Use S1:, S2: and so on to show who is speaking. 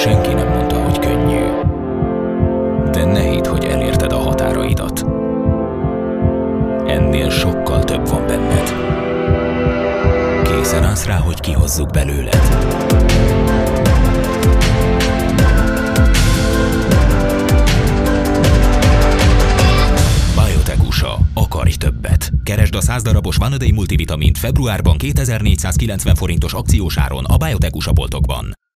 S1: Senki nem mondta, hogy könnyű. De ne hidd, hogy elérted a határaidat. Ennél sokkal több van benned. Készen állsz rá, hogy kihozzuk belőled. Biotech USA. Akarj többet! Keresd a 100 darabos One A Day multivitamint februárban 2490 forintos akciós áron a Biotech USA boltokban.